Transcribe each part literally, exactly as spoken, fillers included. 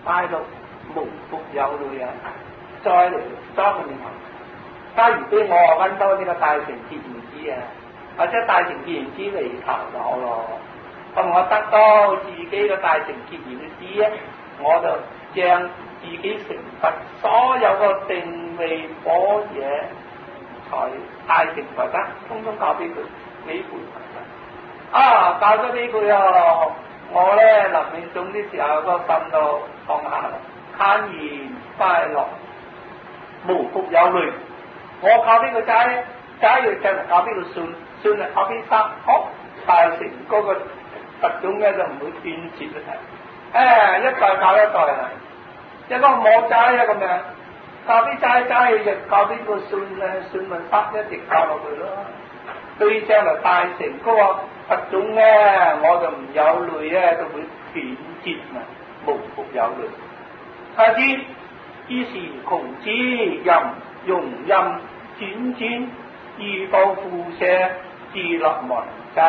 帶到無復有淚啊！再嚟裝個念頭，假如俾我揾到呢個大乘結緣支啊，或者大乘結緣支嚟求我咯，咁我得到自己嘅大乘結緣支啊，我就將自己成佛所有個定位般若才大乘佛德，通通教俾佢幾倍啊！教咗俾佢啊！我咧臨命終啲時候個心都放下啦，坦然快樂，無復有淚。我教俾佢仔，仔要將嚟教俾佢信，信嚟教俾生，好大成嗰個佛種咧就唔會斷絕啦。誒，一代教一代啦，一個冇仔啊咁樣，教俾仔仔亦教俾個信咧，信咪得一直教落去咯。對將嚟大成嗰個佛種咧，我就唔有淚咧，都會斷絕嘛，無復有淚。下之於是窮之任容任轉轉，遇到富舍自立門家。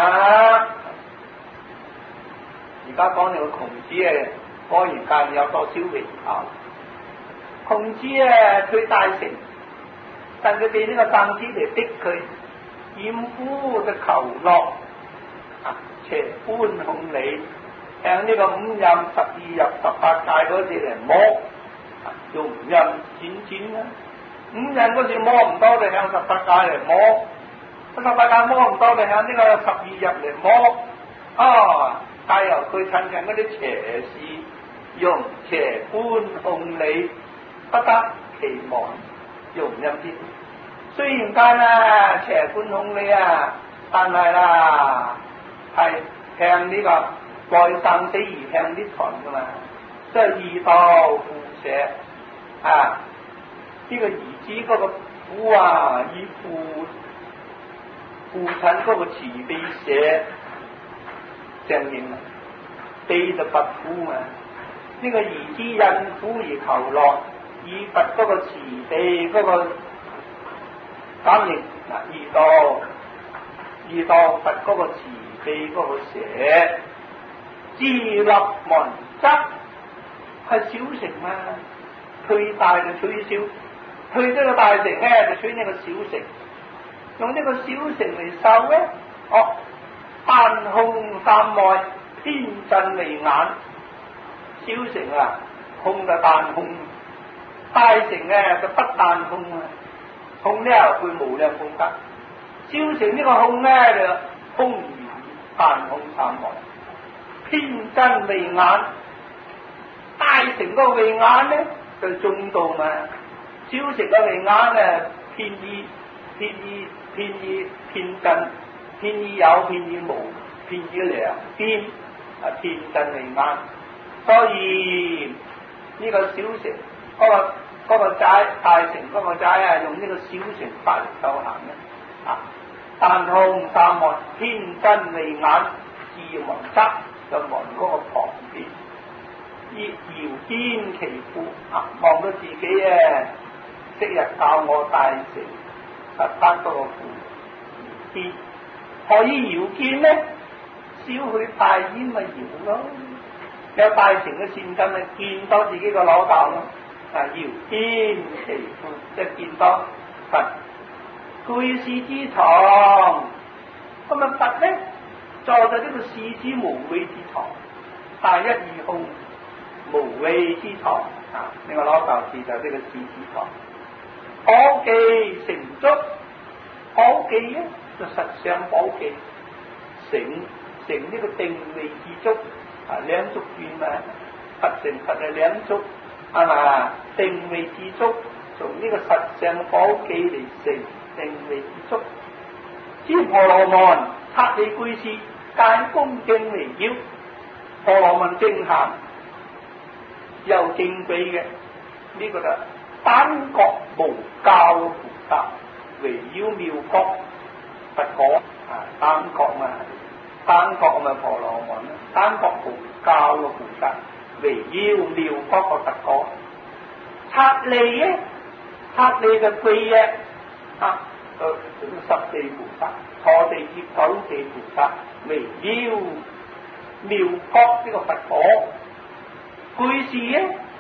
而家講呢個窮子嘅果然間有多少榮效？窮子啊，佢大成，但佢俾呢個僧子嚟逼佢。厭苦嘅求樂，啊，邪觀控理，向呢個五任十二入十八界嗰時嚟摸，啊，容任轉轉啦。五任嗰時摸唔到，就向十八界嚟摸；十八界摸唔到，就向呢個十二入嚟摸。啊，但由佢趁近嗰啲邪事，用邪觀控理，不得其望，容任之。雖然間啊邪觀控理啊，但係啦係向呢個外生死而向啲財噶嘛，即係二道富舍啊！呢、這個兒子嗰個苦啊，以父父親嗰個慈悲捨相應啊，悲就不苦嘛。呢、這個兒子因苦而求樂，以佛嗰個慈悲嗰、那個。感應嗱，二道二道佛嗰個慈悲嗰個捨，自立門則係小乘啊，退大就取小，退咗個大乘咧就取呢個小乘，用呢個小乘嚟受咧，哦，單空三昧，天真離眼，小乘啊空就單空，大乘咧就不單空啊。空咧佢無量空德，小乘呢個空咧就空如單空三昧，天真離眼，大乘個慧眼咧就中道嘛，小乘嘅慧眼咧偏依偏依偏依偏真，偏依有偏依無，偏依兩邊啊天真離眼，所以呢個小乘嗰、那個。嗰個齋大乘嗰個齋啊，用呢個小乘法嚟修行嘅啊，單空三昧，天真離眼，自望側就望嗰個旁邊，依遙見其父啊，望到自己啊，昔日教我大乘啊，得嗰個父見，何以遙見呢？少許大煙咪遙咯，有大乘嘅善根咪見到自己個老豆咯。啊！遙見其父，即係見到佛具事之堂。咁啊，佛咧坐在呢個事之無畏之堂，大一二空無畏之堂啊！呢、這個攞舊字就呢個事之堂。寶記成足，寶記咧就實相寶記，成成呢個定位之足啊，兩足轉嘛，佛成佛係兩足。係嘛？定位之足，從呢個實相寶記嚟成定位之足。知婆羅門察理居士，間恭敬圍繞。婆羅門正行又正規嘅，呢、這個就單覺無教嘅菩薩圍繞妙覺佛果啊，單覺嘛，單覺咪婆羅門啦，單覺無教嘅菩薩。圍繞妙覺個佛果，察理咧，察理嘅貴嘢啊，誒十地菩薩，坐地接九地菩薩，圍繞妙覺呢個佛果，居士咧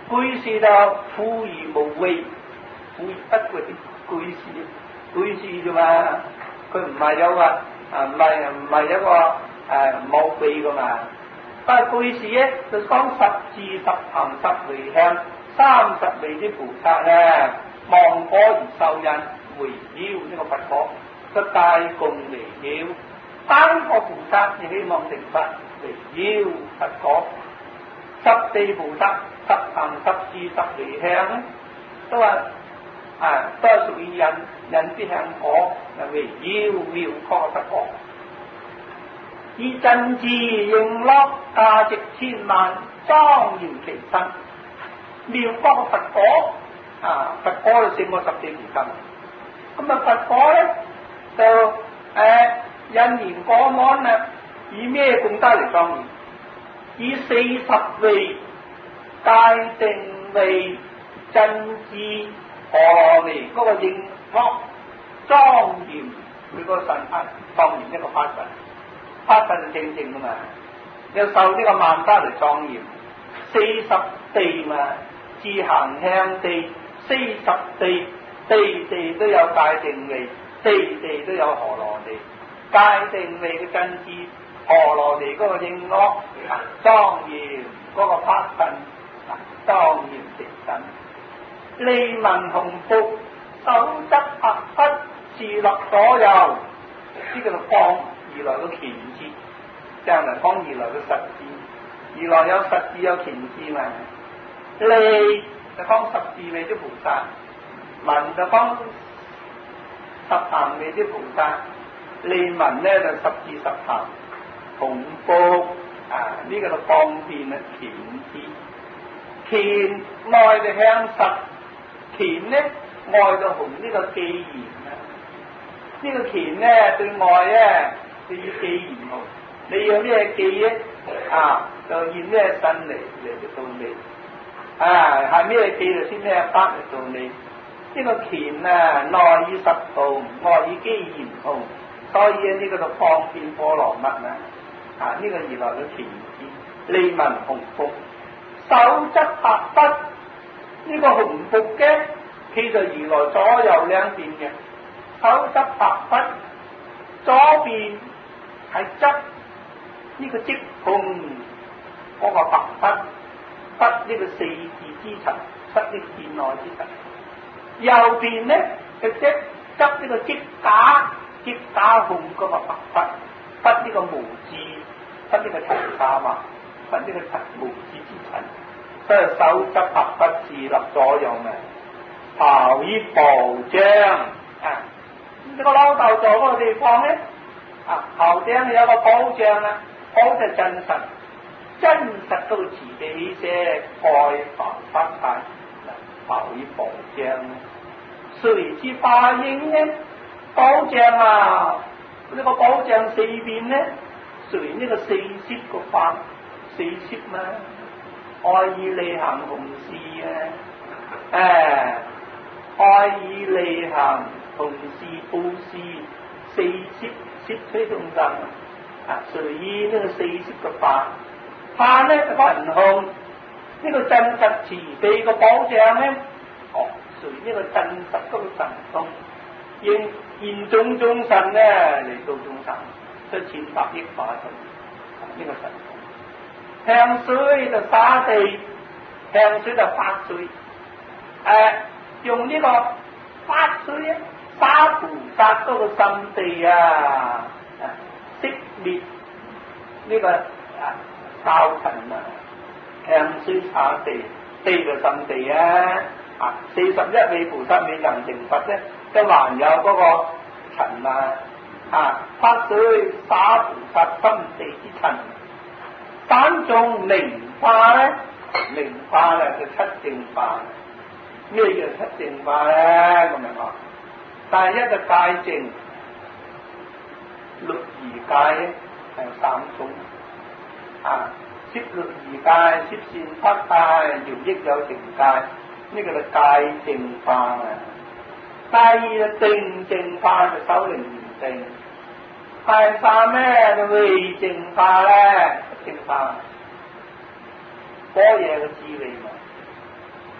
居士就富而無畏，富而不貴啲居士，居士啫嘛，佢唔係有個啊唔係唔係一個誒冇貴噶嘛。但係居士咧就講十智十行十回向三十位啲菩薩咧，望果而受印，圍繞呢個佛果，個大共圍繞，單個菩薩亦希望成佛，圍繞佛果。十地菩薩十行十智十回向咧，都話啊都係屬於引引之向果，圍繞妙確佛果。以真智應樂，價值千萬，莊嚴其身。妙覺佛果啊，佛果就勝過十地菩薩。咁啊，佛果咧就誒、呃、引言果安啊，以咩功德嚟莊嚴？以四十位界定位真智陀羅尼嗰個應樂莊嚴佢個神法，莊嚴一個法神。法神正正噶嘛，又受呢個萬法嚟莊嚴，四十地嘛，自行向地，四十地，地地都有界定位，地地都有陀羅尼，界定位嘅真智，陀羅尼嗰個應樂啊，莊嚴嗰個法神啊，莊嚴直神，利民洪福，手執白筆，自立左右，呢個就放。二來個權智，將來講二來個實智，二來有實智有權智嘛。利就講十智位啲菩薩，民就講十行位啲菩薩，利民咧就十智十行，洪福啊呢、這個就方便啊權智，權內就向實，權咧外就洪呢個記言啊，呢、這個權咧對外咧。你要記言號，你有咩記咧啊？就現咩身嚟嚟到你啊？係咩記就先咩法嚟到你？呢個權啊，內以十號，外以記言號，所以呢個就方便波羅蜜啊！啊，呢、這個而來嘅權智，利民洪福，手執白筆，呢、這個洪福嘅，其實而來左右兩邊嘅，手執白筆，左邊。係執呢個即空嗰個白筆，筆呢個四字之塵，執呢個見內之塵。右邊咧就即執呢個即假，即假空嗰個白筆，筆呢個無字，筆呢個塵沙嘛，筆呢個塵無字之塵。所以手執白筆，自立左右嘅，袍衣袍章啊！呢、這個老豆座嗰個地方咧。啊，頭頂有個保障啊，保就真實，真實到自己些蓋房不敗，保以保障。誰之化應呢？保障啊，呢、這個保障四邊呢？誰呢個四攝個法？四攝嘛，愛以利行弘事啊，誒，愛以利行弘事布施，四攝。攝取眾生啊，隨意呢個四攝嘅法，法咧就講人控，呢、這個真實慈悲嘅保障咧，哦，隨呢個真實嗰個神通，應現眾眾神咧嚟到眾生，出千百億化身，呢、這個神通。向水就灑地，向水就發水，誒、呃，用呢個發水啊！沙菩薩嗰個心地啊，熄滅呢個啊sau塵啊，向水灑地，地就心地啊，啊四十一位菩薩未能成佛咧，都還有嗰個塵啊，啊發水灑菩薩心地之塵，單種靈化咧，靈化咧就七正化，咩叫七正化咧？咁樣講。第一個戒淨，律儀戒咧係三種啊，攝律儀戒、攝善法戒、饒益有情戒，呢、這個就戒淨化啊。第二個定淨化就守靈嚴定，第三咩就慧淨化咧，淨化嗰嘢嘅智慧嘛，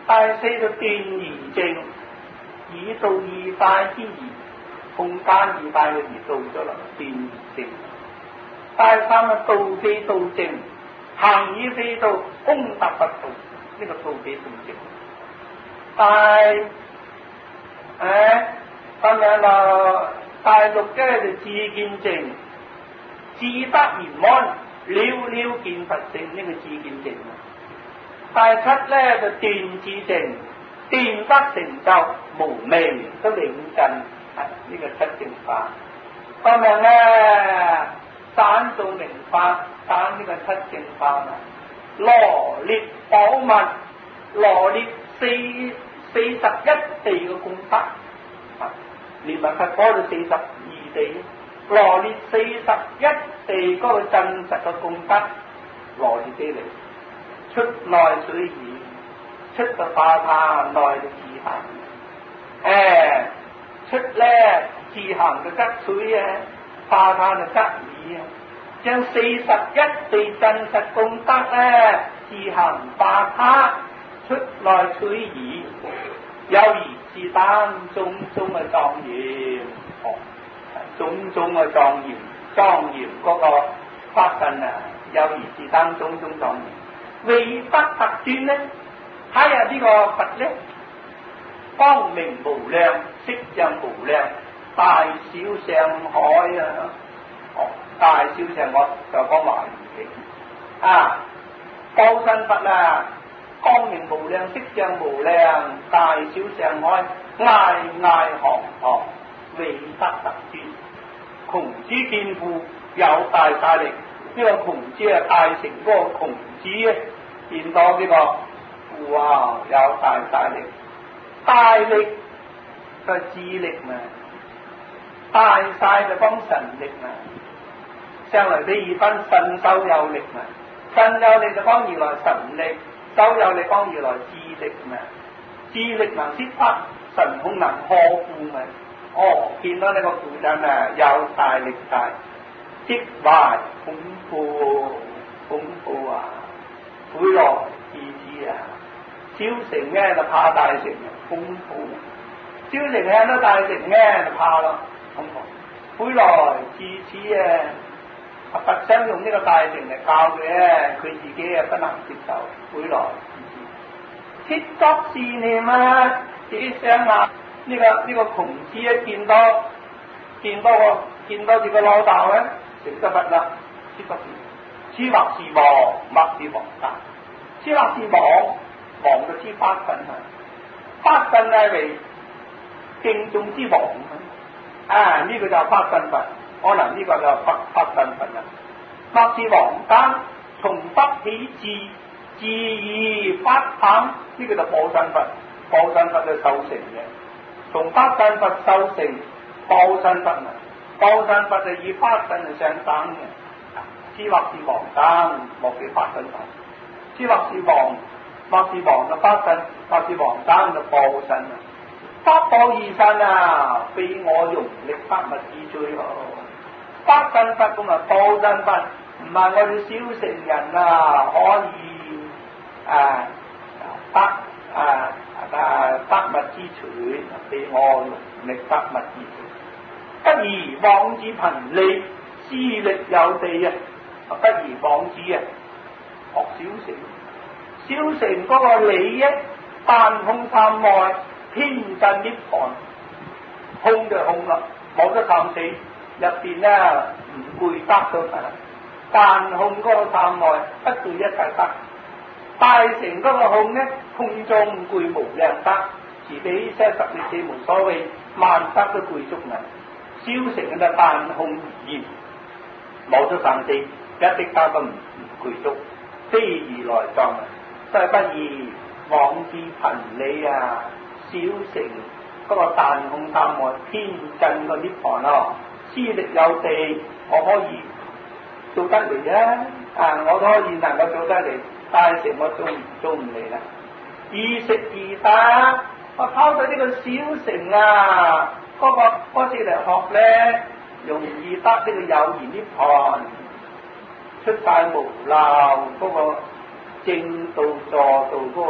第四就斷而正，以道二大之義，空間二大嘅義道咗啦，斷而正。第三啊，道非道正，行以非道，功達不道，呢、這個道非道正。第誒，咁樣啦，第六嘅就自見正，自得圓滿，了了見佛性，呢、這個自見正。第七咧就斷自正，斷得成就無明都領盡，係、這、呢個七正法。咁樣咧散做明法，散呢個七正法啊，羅列寶物，羅列四四十一地嘅功德，啊，連埋佛嗰度四十二地，羅列四十一地嗰個真實嘅功德，羅列起嚟。出內水耳，出就化他，內就自行。誒、欸，出咧自行就得水啊，化他就得耳啊。將四十一地真實功德咧，自行化他，出內水耳，有如是等種種嘅莊嚴，哦，種種嘅莊嚴，莊嚴嗰個法身啊，有如是等種種莊嚴。為不特專呢？睇下呢個佛呢，光明無量，色相無量，大小上海啊！哦，大小上海就講華嚴經啊，報身佛啊，光明無量，色相無量，大小上海，崖崖行行，為不特專。窮子見父有大大力，呢、這個窮子啊，大成嗰個窮子啊！見到呢個父啊，有大大力，大力就智力嘛，大晒就講神力嘛。上嚟比二分神手有力嘛，神有力就講而來神力，手有力講而來智力嘛。智力能攝法，神控能呵護嘛。哦，見到呢個父親啊，有大力大，即懷恐怖恐怖啊！悔來自知啊，小乘咧就怕大乘，恐怖；小乘聽到大乘咧就怕咯，恐怖。悔來自知啊，佛想用呢個大乘嚟教佢咧，佢自己啊不能接受。悔來自知，切作是念啊，自己想下呢個呢、這個窮子一見到見到個見到自己老豆咧，成得佛啦，切作是。此或是王，或是王家；此或是王，王就知法身啊！法身係為敬重之王啊！呢、這個就係法身佛，可能呢個就係法法身佛啦。或是王家，從不起智，智而法棒，呢、這個就報身佛，報身佛就修成嘅。從法身佛修成報身佛啊！報身佛就以法身嚟相等嘅。此或是王等，莫非法身佛；此或是王，或是王嘅法身，或是王等嘅報身啊！法報二身啊，非我用力法物之最好。法身佛咁啊，報身佛唔係我哋小乘人啊可以啊得啊啊法物之取，非我用力法物之取。不如妄自憑利，私力有地啊！不如妄自啊，學小乘，小乘嗰個利益，單空三昧，偏真涅槃，空就空啦，冇得三死，入邊咧唔攰得到啊！單空嗰個三昧，不攰一切得；大乘嗰個空咧，空中攰無量得，自比些十力四無所謂，萬得都攰足能。小乘嘅就單空而言，冇得三死。一滴家都唔具足，非如來藏啊！所以不如妄自憑利啊！小乘嗰個但空三昧偏真個涅槃咯，私力有地，我可以做得嚟啊！啊，我都可以能夠做得嚟，大乘我做唔做唔嚟啦。二食二打，我拋咗呢個小乘啊，嗰、嗰個嗰次嚟學咧，容易得呢個有緣涅槃。出晒無漏嗰個正道助道嗰個意識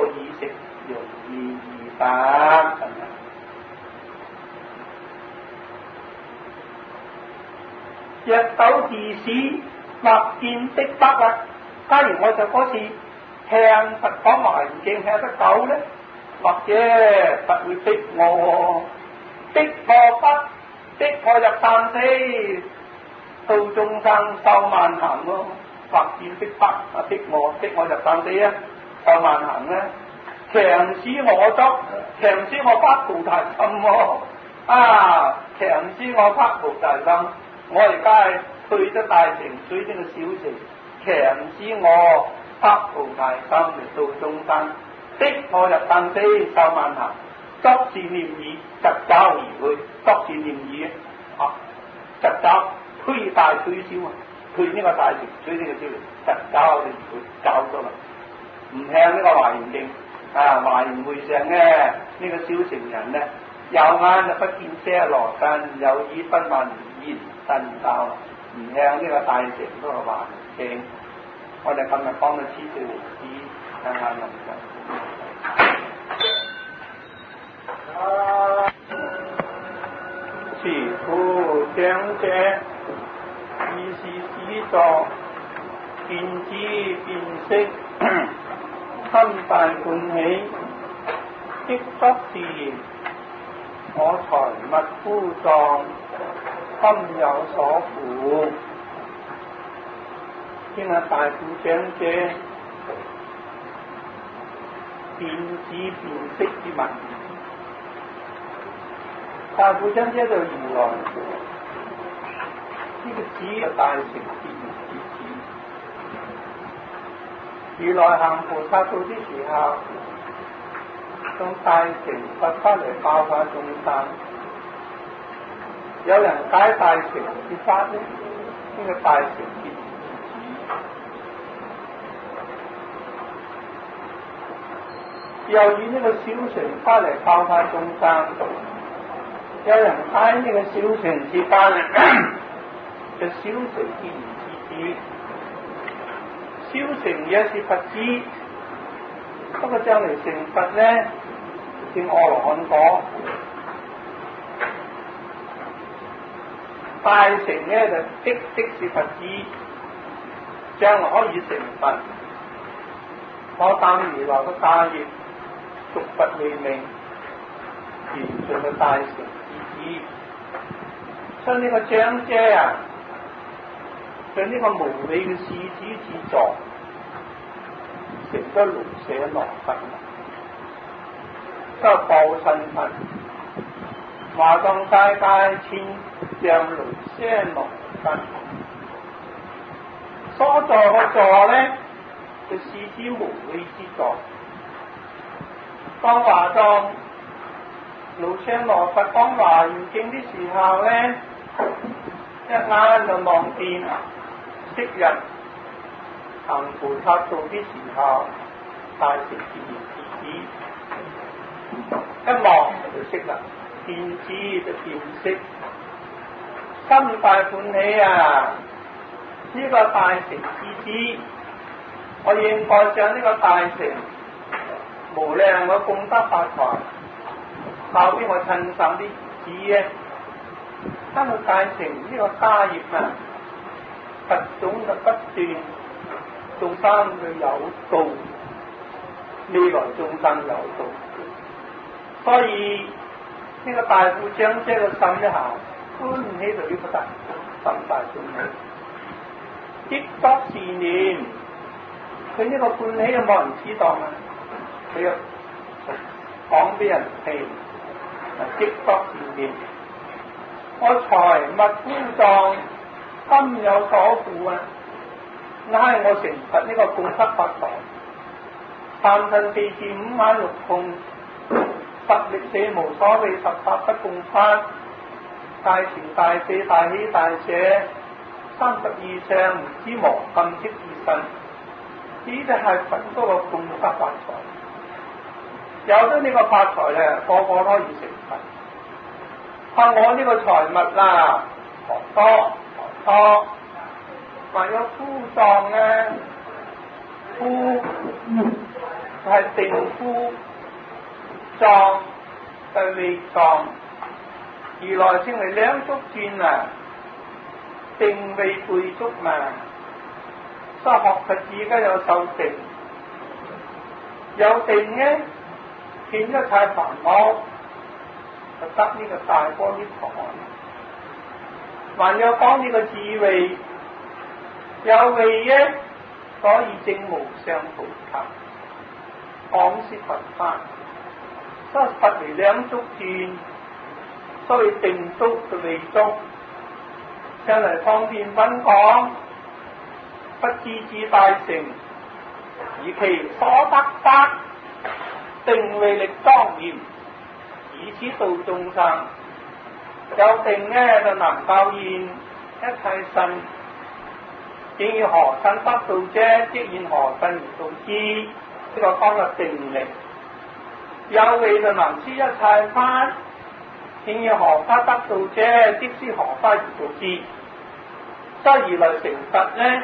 食容易易得咁樣。若斗自使或見逼迫啊，假如我就嗰次向佛講華嚴經向得久咧，或者佛會逼我，逼我不逼我入三死，到眾生受萬行咯。或見逼迫啊，逼我逼我入三死啊，受萬行咧，強使我執，強使我發菩提心喎，啊，強使我發菩提心，我而家係退咗大乘，水呢個小乘，強使我發菩提心嚟到眾生，逼我入三死受萬行，作是念已，疾走而去，作是念已啊，疾走推大推小啊。退呢個大乘，取呢個小乘，疾走就會走咗啦。唔向呢個華嚴經啊，華嚴會上咧，呢、這個小乘人咧，有眼就不見遮羅根，有耳不聞言真教，唔向呢個大乘嗰個華嚴經。我哋今日講到此處為止，睇下能唔得。持夫長者。以是使作，見知辨識，心大歡喜，即作是言：我財物夫壯，心有所負。聽下大富長者見知辨識之文，大富長者就如來。呢個指就大乘見之指，如來行菩薩道的時候，從大乘佛法嚟教化眾生。有人解大乘之法呢？呢、這個大乘見之指，又以呢個小乘法嚟教化眾生。有人解呢個小乘之法嚟。就小乘見之指，小乘也是佛子，不過將嚟成佛咧，見阿羅漢果。大乘咧就的的是佛子，將來可以成佛。我擔如來嘅大業，續佛慧命，完盡嘅大乘之指。所以呢個長者啊，將呢個無理嘅事子之作，成咗盧舍羅佛，都係報身佛。華藏世界千丈盧舍羅佛，所作嘅座咧，就事子無理之作。當華藏盧舍羅佛講華嚴經的時候咧，一眼就望見昔日行菩薩道的時候，大乘見之指，一望就識啦，見知就辨識，心大歡喜啊！呢、這個大乘之指，我應該將呢個大乘無量嘅功德發財，靠邊我親手啲指咧。他們大乘呢個家業啊，佛種就不斷，眾生佢有道，未來眾生有道，所以呢、這個大富長者嘅心一下歡喜到呢個大心大歡喜，即作是念，佢呢個歡喜又冇人知道啊，佢又講俾人聽，即作是念。我財物夫壯，心有所負啊！乃我成佛呢個功德發財，三身四智五眼六控，十力四無所謂，十法不共法，大慈大悲大喜大捨，三十二相唔知無禁即自身，呢就係佛嗰個功德發財。有咗呢個發財咧，個個都可以成佛。啊！我呢個財物啦，何多何多，還有夫壯咧，夫係定夫壯係未壯，而來稱為兩足轉啊，定未背足嘛，所以學佛而家有受定，有定呢，斷一切煩惱，就得呢個大波涅槃。還有講呢個智慧，有慧呢，所以證無上菩提，講說佛法，所以佛為兩足轉，所以定足就未足。上嚟方便品講，不自自大成，以其所得法，定慧力莊嚴，以此度眾生。有定呢，就能夠現一切身，正以何身得道者，即現何身而道之。呢、這個講嘅定力。有慧就能知一切法，正以何法得道者，即知何法而道之。所以而來成佛呢，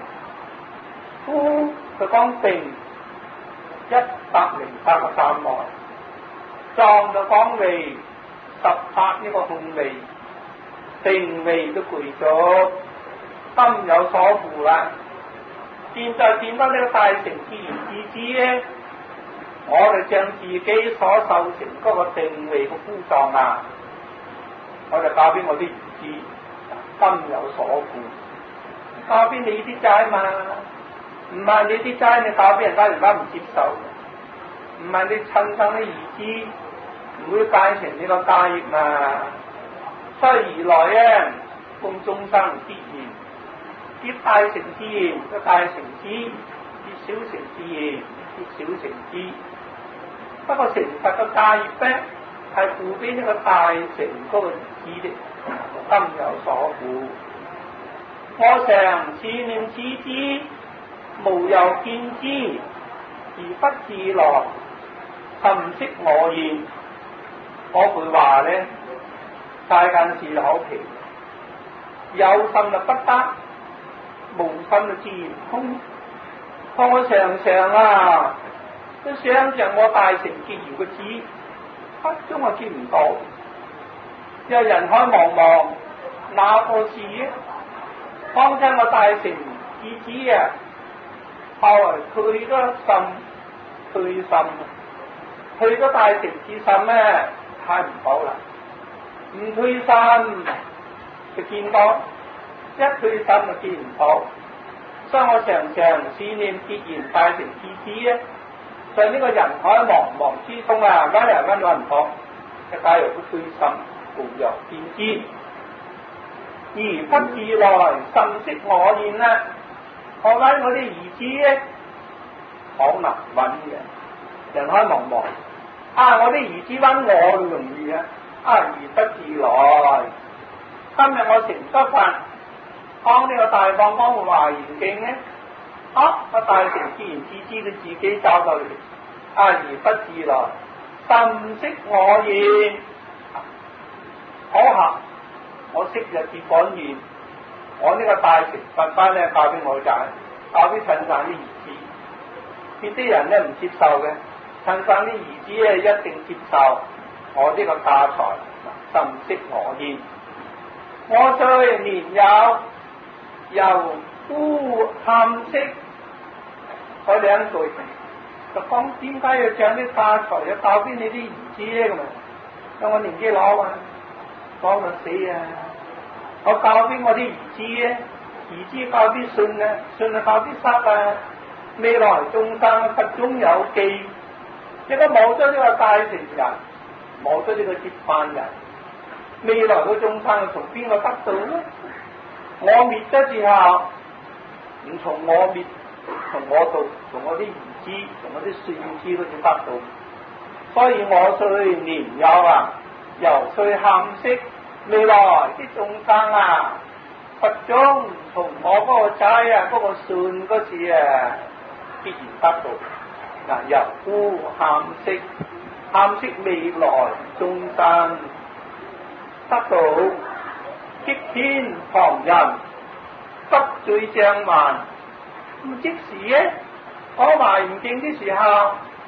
夫就講定一百零八個三昧，壯就講慧十八呢個空慧，定慧都具足，心有所負啦。現在見到呢個大成自然自知咧，我哋將自己所受成嗰個定慧嘅枯壯啊，我就教俾我啲兒子，心有所負，教俾你啲齋嘛，唔係你啲齋你教俾人家，人家唔接受，唔係你親生啲兒子。唔會介成呢個家業嘛，所以而來咧，供眾生必然，必大成之言，個大成之；必小成之言，必小成之。不過成佛嘅家業咧，係付俾呢個大成嗰個意志力，心有所負。我常自念此之，無有見之，而不自來，甚識我現。嗰句話咧，大近似口皮，有心就不得，無心就自然空。我常常啊，都想像我大成結緣個子，始終我見唔到。因為人海茫茫，哪個是啊？當親我大成結子啊，後來退咗心，退心，退咗大成之心咧。睇唔到啦，唔退心就見到，一退心就見唔到。所以我常常思念結緣大成自知咧，在呢個人海茫茫之中啊，揾嚟揾揾唔到，就假如不退心，無有見之，而不自來，甚識我現啦。我揾我啲兒子咧，好難揾嘅，人海茫茫。啊！我啲兒子揾我容易啊！啊，而不自來。今日我成得法，講呢個大放光嘅華嚴經咧，啊，個大成自然自知佢自己走到嚟，啊，而不自來，甚識我現。可惜我昔日結果現，我呢個大成佛法咧教俾我解，教俾親生啲兒子，呢啲人咧唔接受嘅。親生啲兒子咧一定接受我呢個家財，甚識我現。我雖年幼，猶呼喊識。嗰兩句就講點解要將啲家財要教俾你啲兒子咧？咁啊，因為我年紀老啊，講到死啊！我教俾我啲兒子咧，兒子教啲孫啊，孫啊教啲侄啊，未來眾生佛中有記。如果冇咗呢個大成人，冇咗呢個接班人，未來嘅眾生從邊個得到呢？我滅咗之後，唔從我滅，從我度，從我啲兒子，從我啲孫子嗰度得到。所以我雖年幼啊，猶須喊識，未來啲眾生啊，佛中從我嗰個仔啊，嗰、嗰個孫嗰時啊，必然得到。嗱，猶呼喊識，喊識未來眾生得到，擊天旁人不罪障慢。咁即時咧，講華嚴經嘅時候，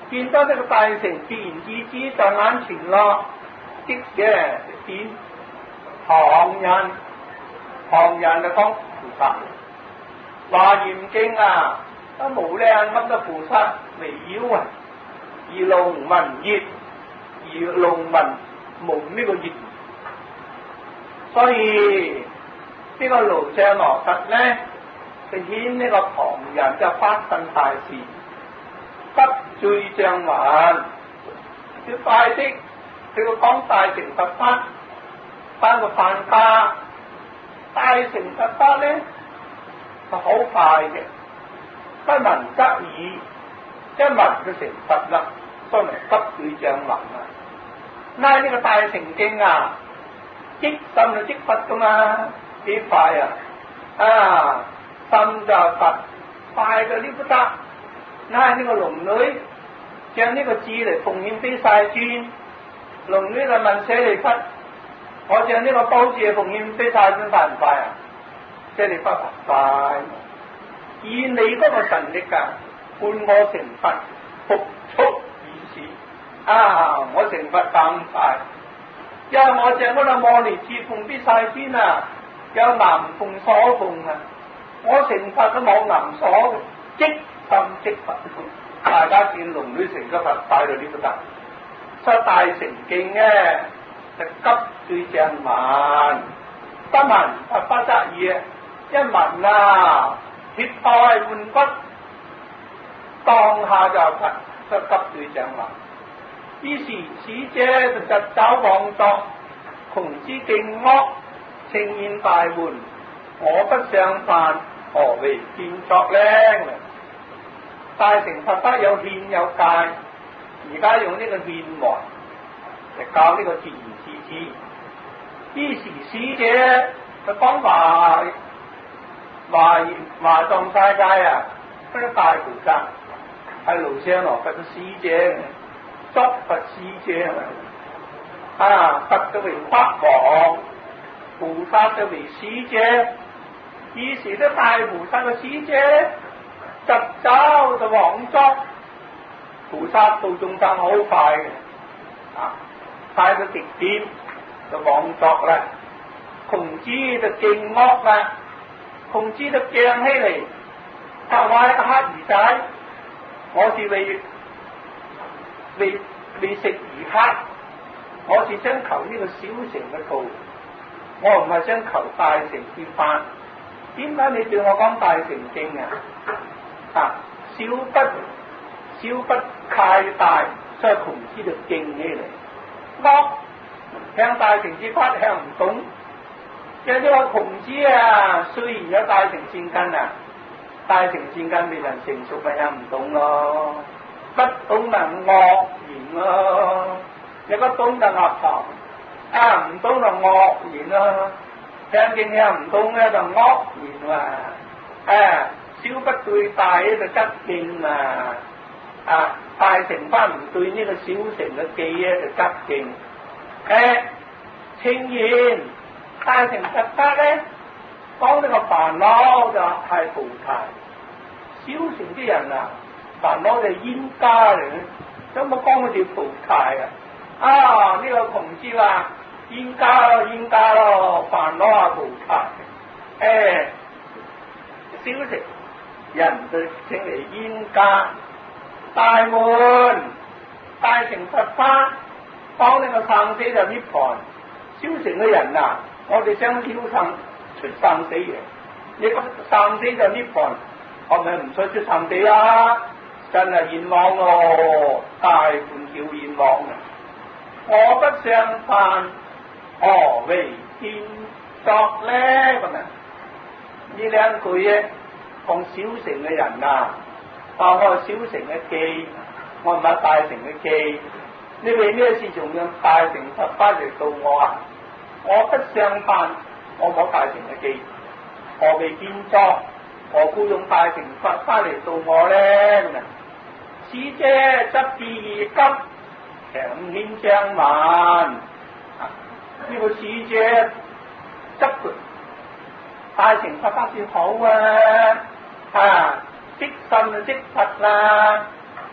見到呢個大乘自然之知在眼前咯，即嘅點旁人，旁人就講菩薩。華嚴經啊，都無量咁多菩薩圍繞啊，而龍文熱，而龍文無呢個熱，所以呢個盧舍羅佛咧，就顯呢個旁人就發生大事，急罪障還，要快啲，佢個講大乘佛法，翻個梵家，大乘佛法咧就好快嘅，不聞則耳，一聞就成佛啦，所以咪急罪障還啊！拉呢個大乘經啊，即心就即佛噶嘛，幾快啊！啊，心就佛，快到呢不得。拉呢個龍女，將呢個字嚟奉獻俾世尊，龍女就問舍利弗：我將呢個褒字嚟奉獻俾世尊，快唔快啊？舍利弗話快，以你嗰個神力啊，伴我成佛，復速已是。啊！我成佛咁快，因為我將嗰個摩尼字奉俾世尊啊，有銀鳳所奉啊，我成佛都冇銀鎖，即心即佛。大家見龍女成咗佛，快到呢個得，所以大乘經咧就急罪障還，不聞佛不得耳，一聞啊鐵胎換骨，當下就佛，所以急罪障還。於是使者就疾走往作，窮之勁惡，稱言大喚：我不上犯，何為見作呢？大乘佛法有獻有戒，而家用呢個獻王嚟教呢個自然之知。於是使者就講華華華藏世界啊，嗰啲大菩薩係盧舍羅佛嘅使者。作佛使者啊，佛就為法王，菩薩就為使者。於是啲大菩薩嘅使者疾走就往作，菩薩到中間好快嘅，啊，快到極點就往作啦。窮之就勁惡啦，窮之就犟起嚟，他話一個乞兒仔，我是為未未食而乞，我是想求呢個小乘嘅道，我唔係想求大乘之法。點解你對我講大乘經啊？啊，小不小不太大，所以窮之就勁起嚟。惡向大乘之法向唔懂，即係呢個窮之啊，雖然有大乘善根啊，大乘善根未能成熟咪向唔懂咯。不懂能惡言咯，你不懂就惡頭，啊唔懂就惡言咯，聽經聽唔懂咧就惡言話，啊小不對大咧就得勁啊，啊大乘法唔對呢個小乘嘅記咧就得勁，誒稱言大乘佛法咧講呢個煩惱就係菩提，小乘啲人啊。煩惱就係冤家嚟嘅，有冇講佢條菩提啊？啊呢、這個窮之話冤家咯，冤家咯，煩惱啊菩提，誒小乘人就稱為冤家。大門大乘佛法講呢個生死就涅槃，小乘嘅人啊，我哋想超生出生死嘅，你個生死就涅槃，我咪唔使出生死啦。真係冤枉咯，大半叫冤枉啊！我不上犯，何為見作呢？咁啊，呢兩句嘢講小乘嘅人啊，話我係小乘嘅記，我唔係大乘嘅記。你為咩事仲用大乘佛法嚟度我啊？我不上犯，我冇大乘嘅記，何為見作？何故用大乘佛法嚟度我呢？咁啊？使者執事而急，強獻障還。呢個使者執佢大乘佛法算好啊！啊，即心就即佛啦。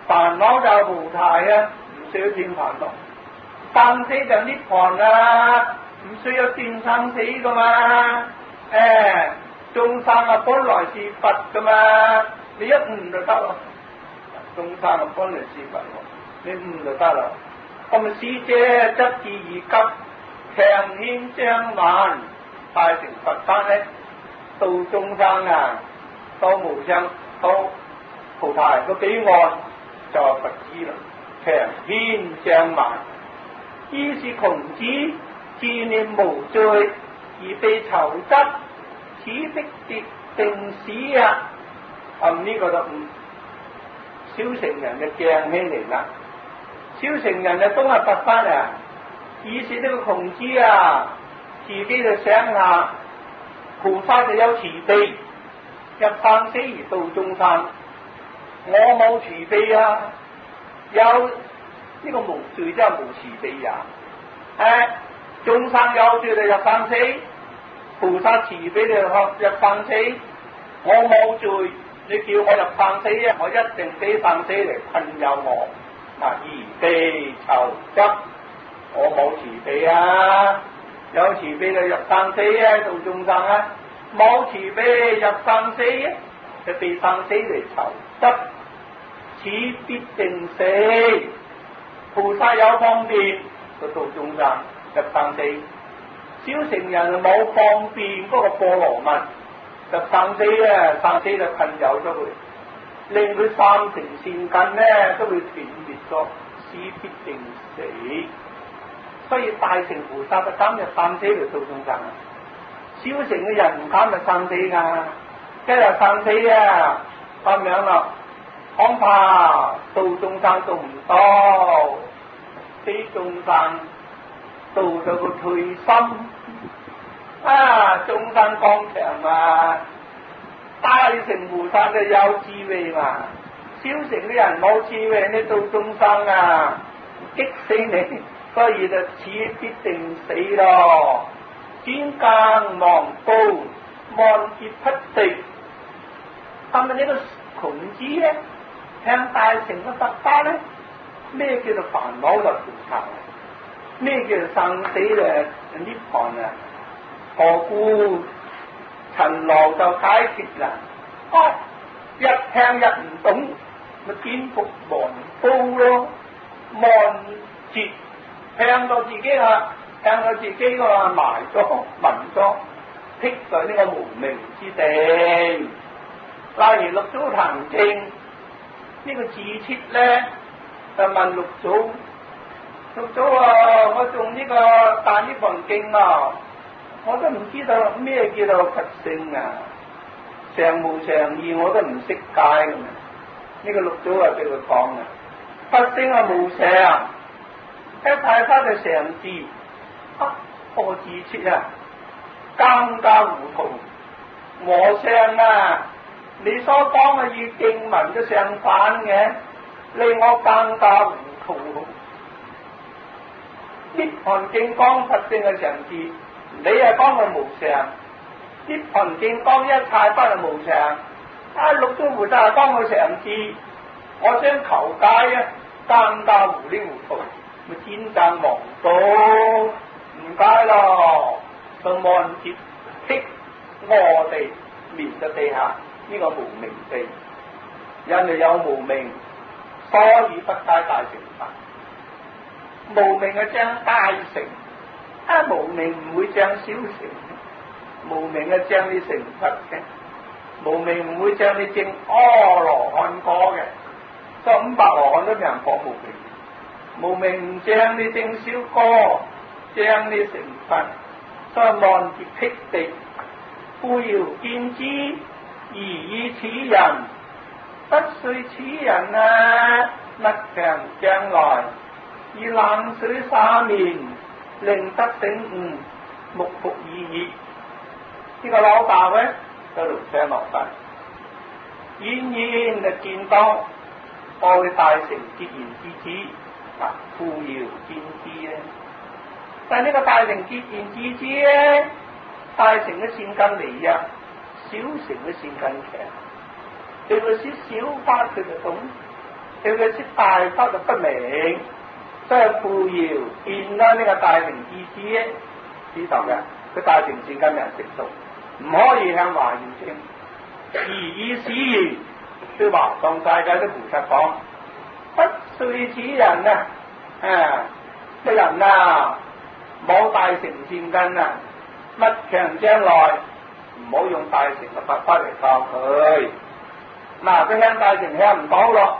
煩惱就無題啊，唔需要斷煩惱。生死就涅槃啊，唔需要斷生死噶嘛。誒，眾生啊本來是佛噶嘛，你一悟就得咯。眾生啊本來是佛，你悟就得啦。咁使者則志而急，強牽將慢，大乘佛法咧，度眾生啊，到無上到菩提個彼岸就係佛知啦，強牽將慢。於是窮子自念無罪而被囚執，此辟諜定使啊！咁、嗯、呢、這個就唔小乘人嘅鏡起嚟啦。小乘人啊都係佛法啊，於是呢個窮子啊，自己就想下，菩薩就有慈悲，入生死而度眾生。我冇慈悲啊，有。呢個無罪真係無慈悲呀！誒，眾生有罪就入生死，菩薩慈悲就入生死。我冇罪，你叫我入生死啊！我一定俾生死嚟困擾我，嗱而被囚執。我冇慈悲啊！有慈悲就入生死啊，度眾生啊！冇慈悲入生死啊，就被生死嚟囚執，此必定死。菩薩有方便就度眾生入生死，小乘人冇方便嗰個波羅蜜入生死啊，生死就困擾咗佢，令佢三乘善根咧都會斷滅咗，此必定死。所以大乘菩薩就敢入生死嚟度眾生，小乘嘅人唔敢入生死噶，一入生死啊咁樣啦，恐怕度眾生度唔到。俾眾生到咗個退心啊！眾生剛強啊，大乘菩薩就有智慧嘛，小乘啲人冇智慧，你度眾生啊，激死你，所以就此必定死咯。專更忘報，望劫匹敵。咁啊呢個窮子咧，向大乘嘅佛法咧。咩叫做煩惱就斷除？咩叫做生死咧？涅槃啊？何故塵勞就解決啦？啊！一聽一唔懂，咪顛覆忘報咯，忘節聽到自己啊，聽到自己個埋咗、聞咗，剔在呢個無明之地。例如六祖壇經呢個字切咧。就問六祖，六祖啊，我誦呢個《大涅槃經》啊，我都唔知道咩叫做佛性啊，常無常義我都唔識解咁啊。呢、這個六祖啊，俾佢講啊，佛性啊無常，一睇翻就常字，啊，個字切啊，更加糊塗。和尚啊，你所講嘅與經文都相反嘅。令我更加糊塗。涅槃經講佛性嘅常字，你係講佢無常；涅槃經講一切不係無常。啊，六祖菩薩係講佢常字，我想求解啊，更加糊裡糊塗，咪專登忘到唔解咯，就望接剔我哋面嘅地下呢、這個無明地，因為有無明。所以不解大乘法，無明係將大乘，啊無明唔會將小乘，無明係將你成佛嘅，無明唔會將你證阿羅漢果嘅，所以五百羅漢都俾人講無明，無明唔將你證小果，將你成佛，所以望劫辟敵，故遙見之，而以此人。不遂此人啊，勿強將來，以冷水灑面，令得醒悟，目復已矣。呢個老豆咧，就輪上落嚟，遠遠就見到我嘅大乘結緣之子，啊，故遙見之咧。但係呢個大乘結緣之子咧，大乘嘅善根微弱，小乘嘅善根強。對佢啲小法佢就懂，譬對佢識大德就不明，所以傅堯見到呢個大乘弟子知道嘅，佢大乘善根人成熟，唔可以向華嚴正，而以此言對華藏世界啲菩薩講：不遂此人啊，啊，個人啊冇大乘善根啊，物強將來唔好用大乘嘅法法嚟教佢。嗱，佢向大乘向唔到咯，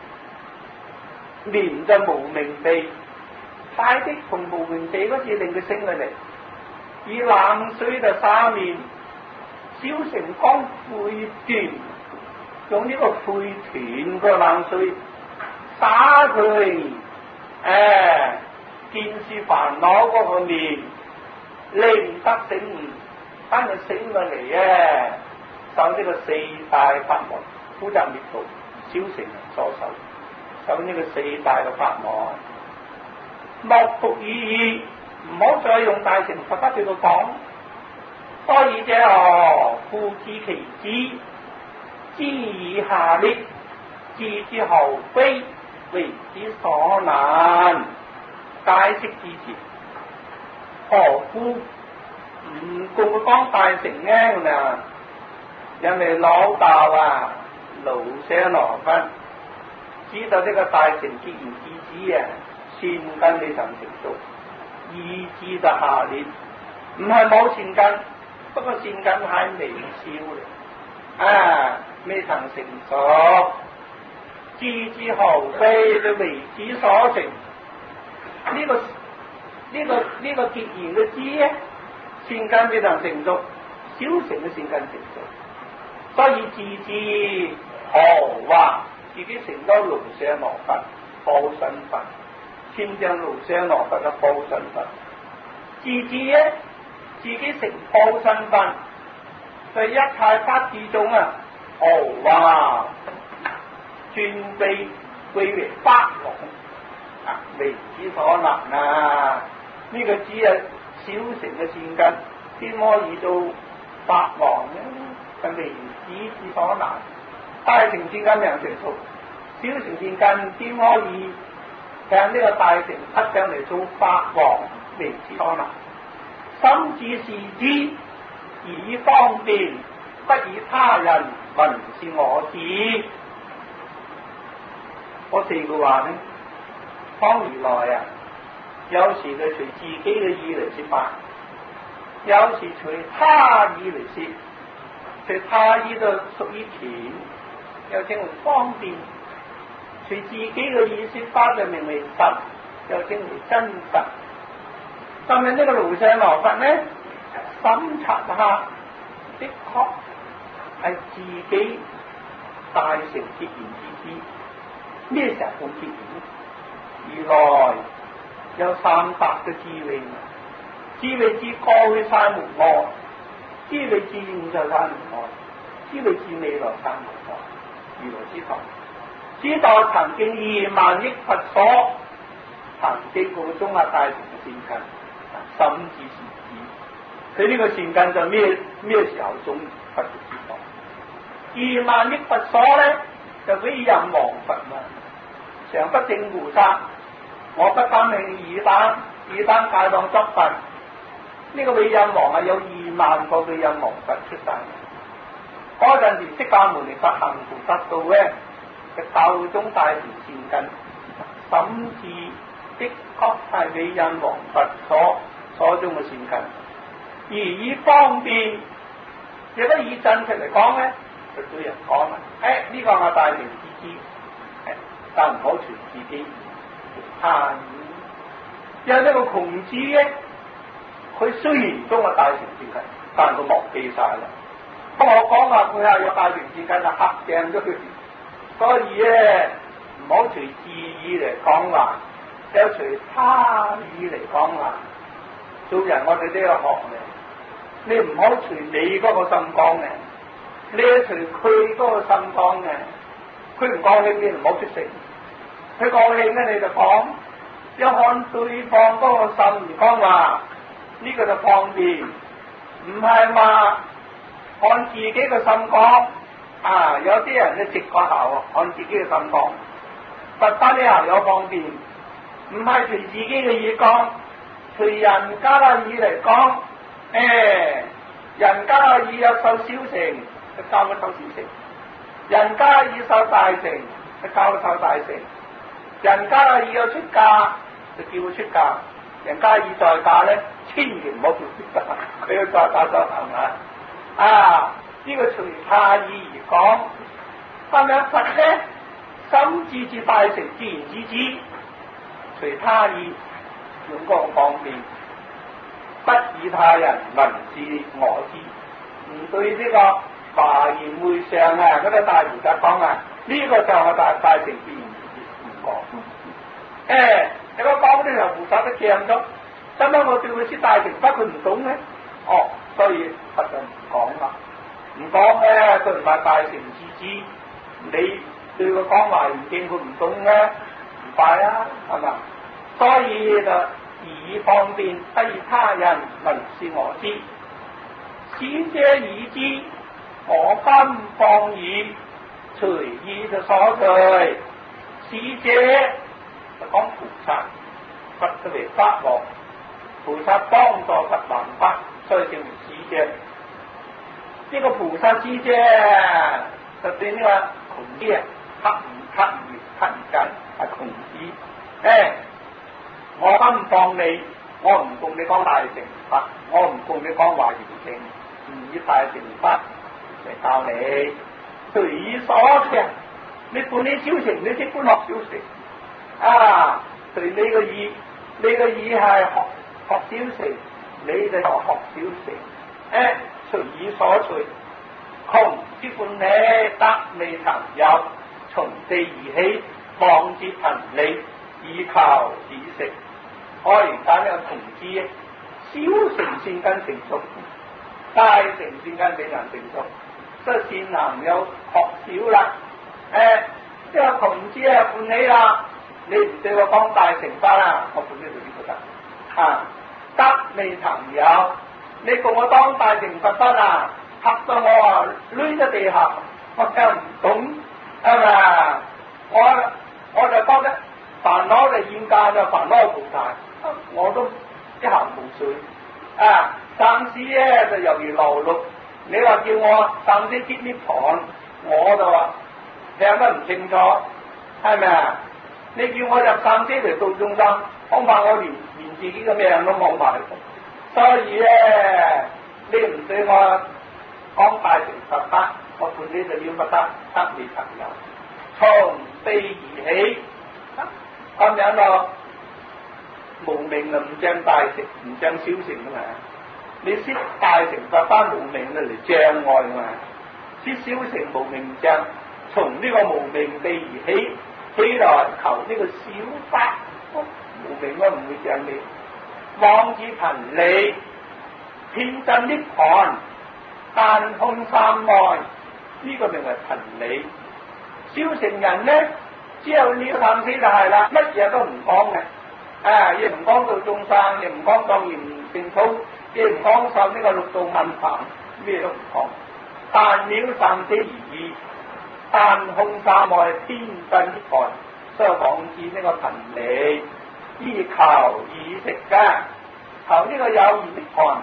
年就無明地，大的同無明地嗰次令佢升佢嚟，以冷水就灑面，小乘講悔斷，用呢個悔斷個冷水灑佢，誒，見是煩惱嗰個面，令得醒悟，等佢醒佢嚟啊！受呢個四大法門，苦集滅道，小乘人所受，受呢個四大嘅法門，莫復以義，唔好再用大乘佛法對佢講。所以者何？故知其知，知以下劣，知之後非，為之所難。解釋之前，何故唔共佢講大乘呢？嗱，因為老道啊，盧舍羅芬知道呢個大乘結緣之子啊，善根未曾成熟，意志就下劣，唔係冇善根，不過善根係微少嚟，啊，未曾成熟，知之後非，佢為之所成。呢、這個呢、這個呢、這個結緣嘅知咧，善根未曾成熟，小乘嘅善根成熟，所以自知何話自己成咗盧舍羅佛報身佛，簽證盧舍羅佛嘅報身佛，自知咧自己成報身佛，就一切法之中啊，何話尊卑歸為法王。啊，為之所難啊！呢、這個只係小乘嘅善根，點可以做法王呢？係為之之所難。大乘善根良成熟，小乘善根點可以向呢個大乘匹上嚟做法王？為之所難。心智是知，以方便，不以他人聞是我知。嗰四句話呢？方如來啊，有時佢隨自己嘅意嚟說法，有時隨他意嚟說，隨他意就屬於淺，又稱為方便；隨自己嘅意說法就名為實，又稱為真實。但係呢個盧舍羅佛呢，審查下的確係自己大乘結緣之知，咩時候咁結緣呢？如來有三百嘅智慧，智慧之過去三無我，智慧之現在三無我，智慧之未來三無我。如來之道，知道曾經二萬億佛所曾經過中亞大乘嘅善根，心智是知。佢呢個善根就咩咩時候種佛就知道。二萬億佛所咧就俾任王佛嘛。常不正菩薩，我不單係二單，二單界當執佛。呢、這個慧印王啊，有二萬個慧印王佛出世。嗰陣時釋迦牟尼佛行菩薩道咧，嘅道中大乘善根，審智的確係慧印王佛所所中嘅善根，而以方便，亦都以真實嚟講咧，就對人講啦，誒、哎、呢、這個係大乘之知。但唔好隨自己他意，因為呢個窮子咧，佢雖然中嘅大乘善根，但佢忘記晒啦。不過我講話佢係有大乘善根，就黑正咗佢。所以咧，唔好隨自意嚟講話，有隨他意嚟講話。做人我哋都要學嘅，你唔好隨你嗰個心講嘅，你要隨佢嗰個心講嘅。佢唔高興，你唔好出聲；佢高興咧，你就講。要看對方嗰個心而講話，呢、這個就方便，唔係話看自己嘅心講。啊，有啲人咧直過頭，看自己嘅心講， 佛法呢又有方便，唔係隨自己嘅意講，隨人家嘅意嚟講。誒、哎，人家嘅意有受小乘，就教佢受小乘；人家意受大乘，就教佢受大乘；人家嘅意有出家，就叫佢出家；人家意在家咧，千祈唔好叫出家，佢要在家修行啊！啊，呢、這個隨他意而講，咁樣佛咧，心智至大乘，自然之知，隨他意用嗰個方便。不以他人聞是我知，唔對呢個華嚴會上啊嗰啲大菩薩講啊，呢、這個就係大大乘自然唔講。誒、欸，你講講嗰啲菩薩都驚咗，點解我對佢知大乘法佢唔懂咧？哦，所以佛就唔講啦，唔講咧佢唔係大乘自知，你對佢講華嚴經佢唔懂咧，唔快啊，係嘛？所以就。以方便，不以他人聞是我知，使者已知，我今放矣，隨意就所隨。使者就講菩薩，佛就為法王，菩薩幫助佛還法，所以叫做使者。呢、這個菩薩使者就對呢個窮啲啊，黑唔黑唔黑唔緊係窮啲，誒。我今放你，我唔共你講大乘法，我唔共你講華嚴經，唔以大乘法嚟教你，隨意所聽。你管你小乘，你即管學小乘。啊，隨你個意，你個意係學學小乘，你就學學小乘。誒、欸，隨意所隨，窮之伴你得未曾有，從地而起，妄之貧利，以求止食。我而家呢個同志，小乘先根成熟，大乘先根比人成熟，所以善男有學少啦。誒、欸，即係同志啊，伴起啦，你唔對我講大乘法啦，我伴你做呢個得啊，得未曾有，你共我當大乘佛法啊，嚇到我啊，攣咗地下，我聽唔懂，係咪？我我就覺得煩惱就現價就煩惱無大。我都一行無水啊！暫時咧就猶如流綠，你話叫我暫時接呢盤，我就話聽得唔清楚，係咪啊？你叫我入暫時嚟到中生，恐怕我連連自己嘅命都冇埋。所以咧，你唔對我講大乘佛法，我判你就要不得得未曾有，從地而起，咁樣咯。無明啊，唔正大乘，唔正小乘噶嘛。你識大乘佛法無明啊嚟障礙嘛，識小乘無明障，從呢個無明地而起，起來求呢個小法，無明我唔會障你。妄之貧利，遍盡涅槃，但空三昧，呢、這個名為貧利。小乘人咧，只有呢個探死就係啦，乜嘢都唔講嘅。啊！亦唔講到眾生，亦唔講當然淨土，亦唔講受呢個六道問煩，咩都唔講。但了三者而已，但空三昧天真涅槃，所以講至呢個貧利，依求以食嘅，求呢個有餘涅槃，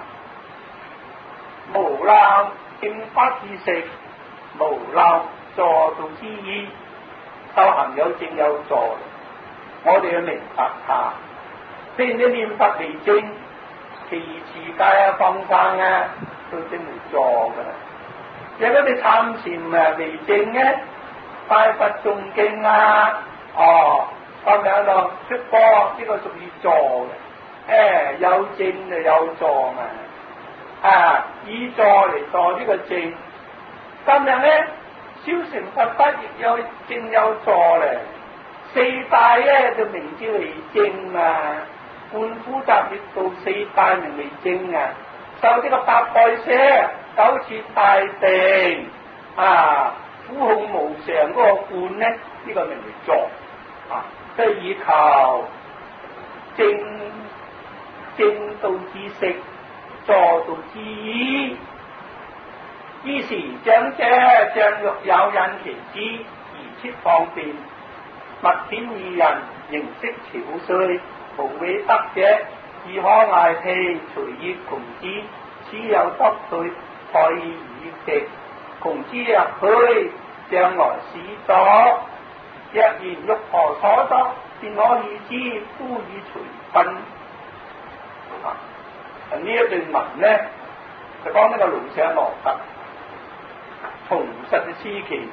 無漏正法之食，無漏助道之意，修行有正有助，我哋要明白下。雖然你念佛為正，其持戒啊、放生啊，都真係助噶啦。如果你參禪啊為正咧，拜佛誦經啊，哦咁樣咯，出波呢個屬於助嘅。誒有正就有助嘛，啊以助嚟助呢個正。咁樣咧，小乘佛法亦有正有助咧。四大咧就名之為正啊。半苦集滅道四大名為正啊，受呢個八蓋舍九徹大定啊，苦控無常嗰個觀咧，呢、這個名為助啊，即係以求正正道之食，助道之意。於是長者將欲有引其知而設方便， 物顯二人，形色憔悴，無為得者，自可艾披，隨意窮之。此有得對，退以極。窮之入去，將來始作。若言欲何所作，便可以知，夫以隨分。啊！呢一段文咧，就講呢個盧舍羅特從實嘅思期，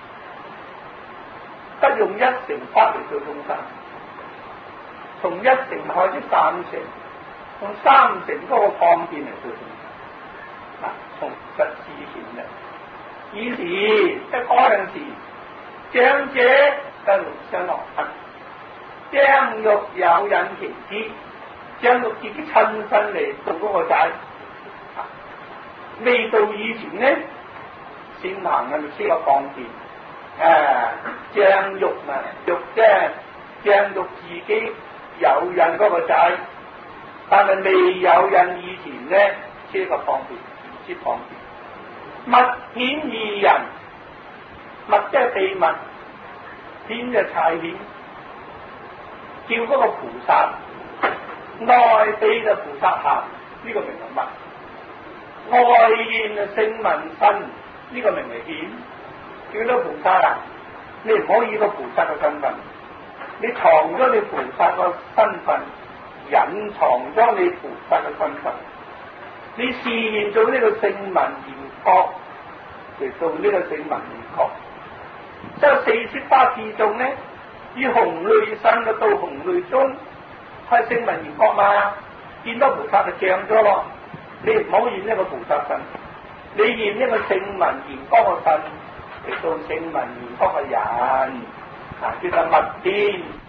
不用一乘法嚟做中間，從一乘開始三乘，從三乘嗰個方便嚟做中間。嗱、啊，從實思期咧，以時即係嗰陣時，長者嘅盧舍羅特，將欲有引其之。將到自己親身嚟做嗰個仔，啊，未到以前呢，先行嘅先有方便，誒、啊，將欲啊，欲啫，將到自己有引嗰個仔，但係未有引以前呢，先個方便，先方便。物顯二人，物即係秘密，顯就太顯，叫嗰個菩薩。內秘就菩薩行，呢、這個名為物；外現就聖文身，呢、這個名為顯。叫到菩薩啊，你唔可以個菩薩嘅身份，你藏咗你菩薩個身份，隱藏咗你菩薩嘅身份，你示現做呢個聖文現覺，嚟做呢個聖文現覺。即係四攝八自眾呢，以紅類身嘅到紅類中。係聖文現覺嘛，見到菩薩就漲咗咯。你唔好現一個菩薩身，你現一個聖文現覺嘅身嚟到聖文現覺嘅人，啊，叫做物顯。